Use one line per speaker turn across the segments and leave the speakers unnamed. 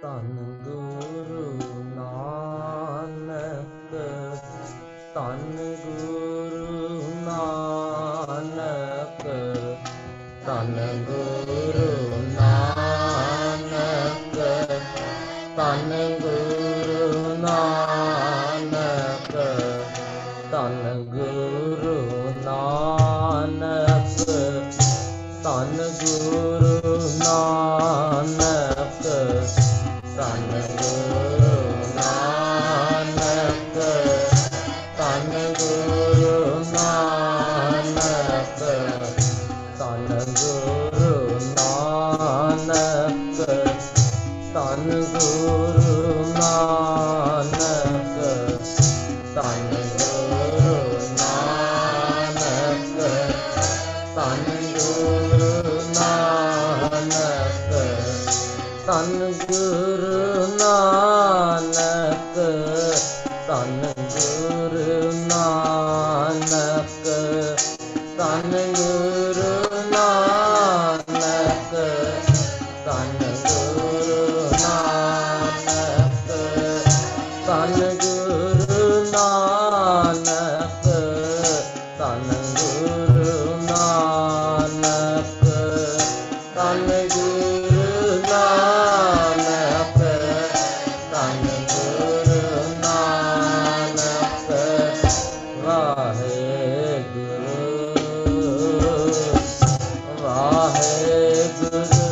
ਧੰਨ ਗੁਰੂ ਨਾਨਕ, ਧੰਨ ਗੁਰੂ ਨਾਨਕ, ਧੰਨ ਗੁਰੂ ਨਾਨਕ, ਧੰਨ ਗੁਰੂ ਨਾਨਕ, ਧੰਨ ਗੁਰੂ ਨਾਨਕ, ਧੰਨ ਗੁਰੂ ਨਾਨਕ, ਧੰਨ ਗੁਰੂ ਨਾਨਕ, ਧੰਨ ਗੁਰੂ ਨਾਨਕ, ਧੰਨ ਗੁਰੂ ਨਾਨਕ, ਧੰਨ ਗੁਰੂ ਨਾਨਕ, ਧੰਨ ਗੁਰੂ ਨਾਨਕ, ਧੰਨ ਗੁਰੂ ਨਾਨਕ, ਧੰਨ ਗੁਰੂ ਨਾਨਕ, ਧੰਨ ਗੁਰੂ ਨਾਨਕ, ਧੰਨ ਗੁਰੂ ਨਾਨਕ, ਧੰਨ ਗੁਰੂ ਨਾਨਕ, ਧੰਨ ਗੁਰੂ ਨਾਨਕ, ਧੰਨ ਗੁਰੂ ਨਾਨਕ, ਧੰਨ ਗੁਰੂ ਨਾਨਕ, ਧੰਨ ਗੁਰੂ ਨਾਨਕ। ਵਾਹਿਗੁਰੂ ਵਾਹਿਗੁਰੂ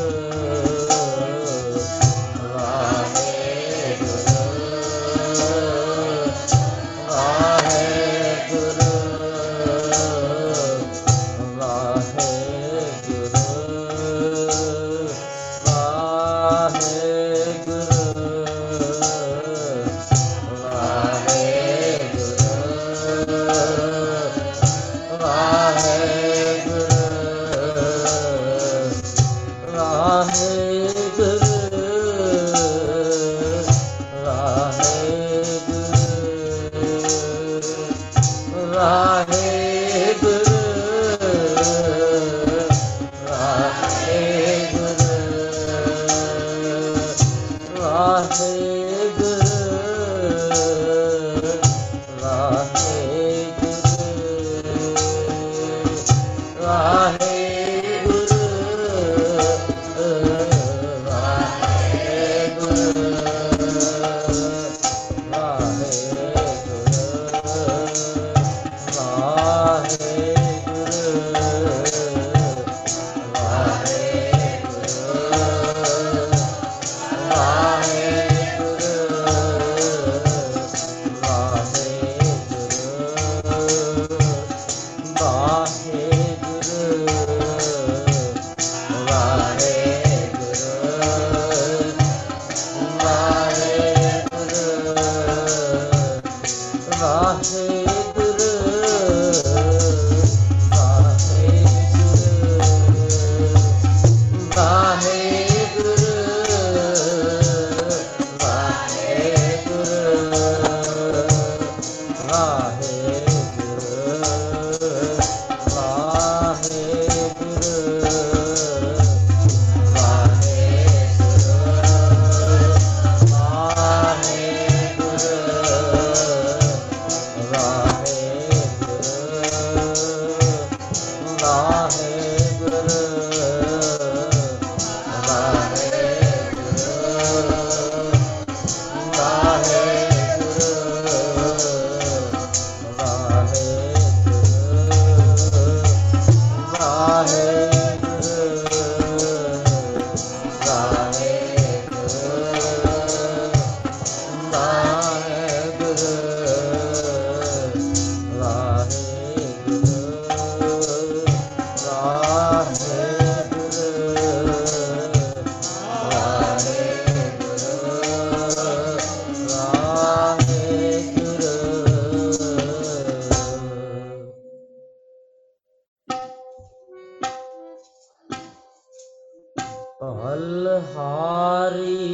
ਬਲਹਾਰੀ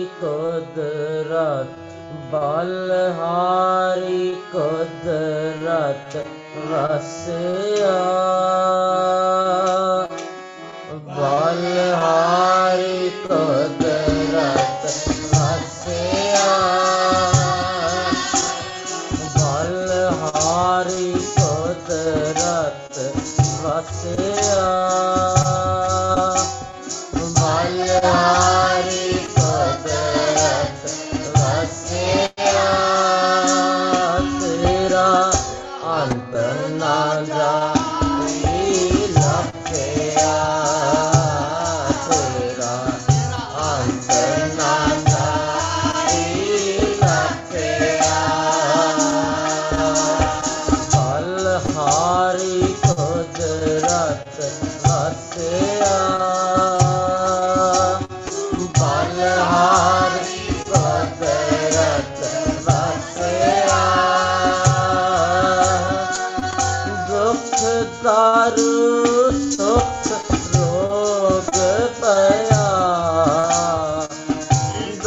ਕੁਦਰਤ, ਬਲਹਾਰੀ ਕੁਦਰਤ ਵਸਿਆ, ਬਲਹਾਰੀ ਕੁਦਰਤ ਵਸਿਆ।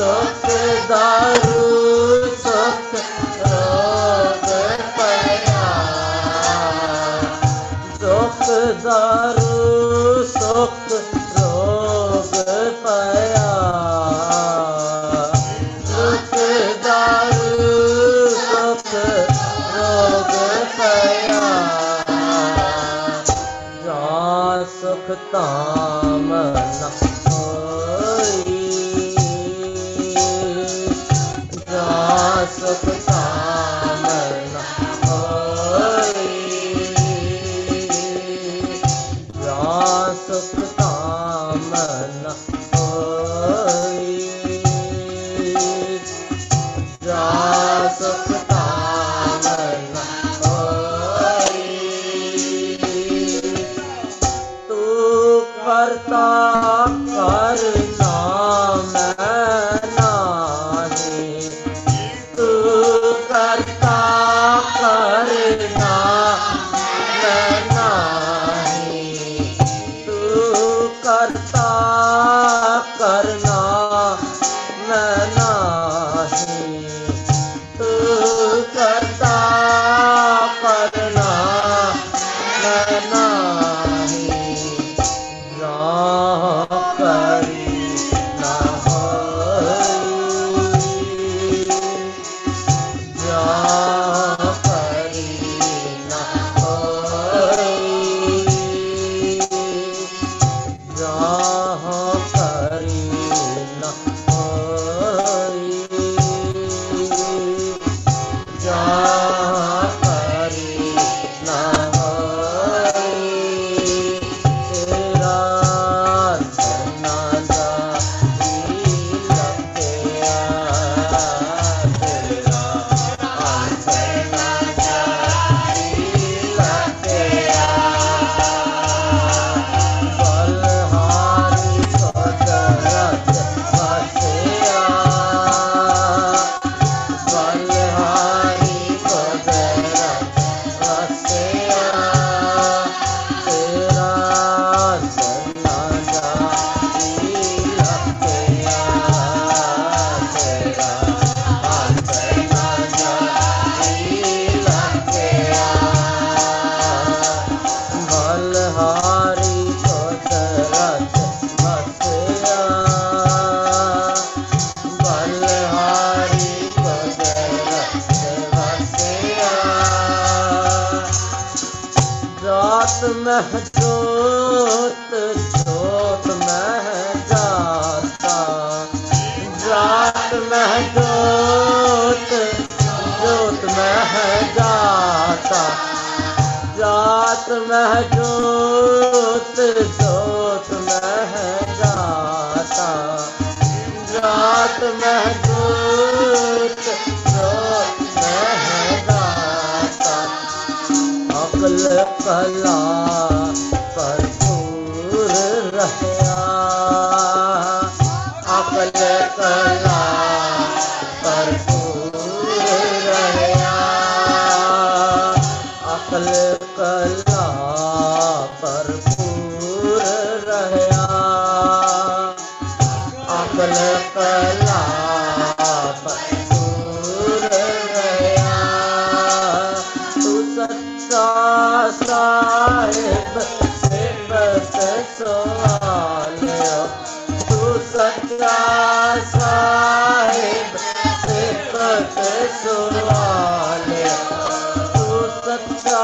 सुख दारू सुख रोग पया सुख दारू सुख रोग पया सुख दारू सुख रोग पया जा सुख ताम न होई जा सुख ताम न होई जा सुख ताम न होई जा सुख ताम न होई तू करता करना मैं नाही तू करता करना मैं नाही तू करता करना मैं नाही तू करता करना मैं नाही राह करी ना होई राह करी ना होई राह करी ना होई राह करी ना होई तेरा जात मह जोत जोत मह जाता जात मह जोत जोत मह जाता जात मह जोत जोत मह जाता जात मह जोत जोत मह जाता अकल कला भरपूर रहया अकल कला भरपूर रहया अकल कला भरपूर रहया अकल कला भरपूर रहया तू सच्चा साहिब सिफत सवालियो तू सच्चा साहिब सिफत सवालियो तू सच्चा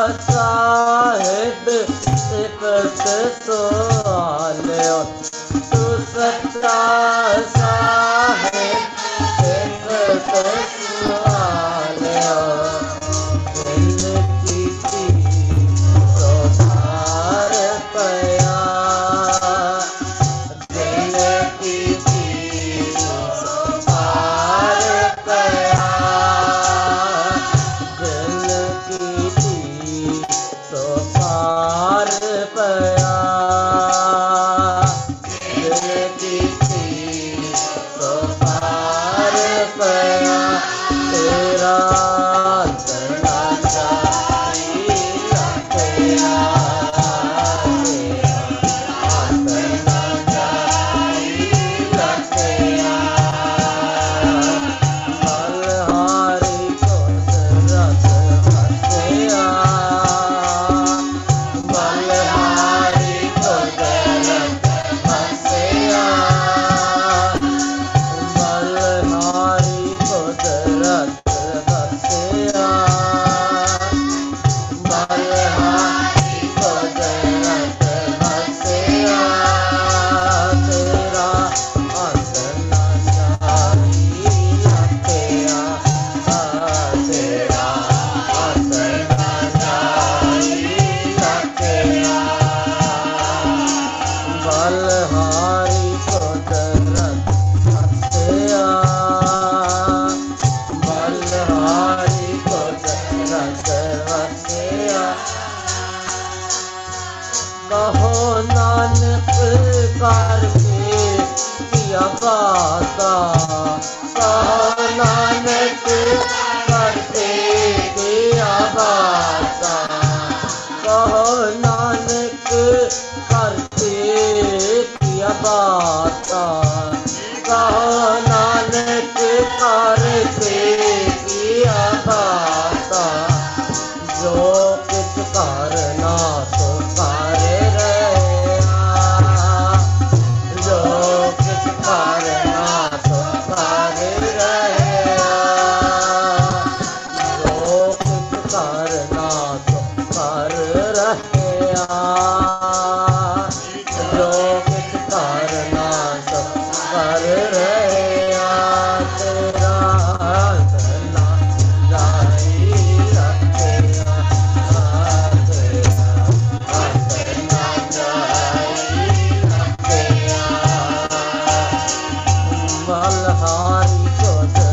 साहिब सिफत सवालियो तू सच्चा साहिब सिफत सवालियो नानक करके किया बाता जो कुछ करना तो कर रहा जो कुछ करना तो कर रहा जो कुछ करना तो कर रहा जो कुछ करना तो कर रहा तेरा चला जाई रखेगा तेरा चला जाई रखेगा मलहारी को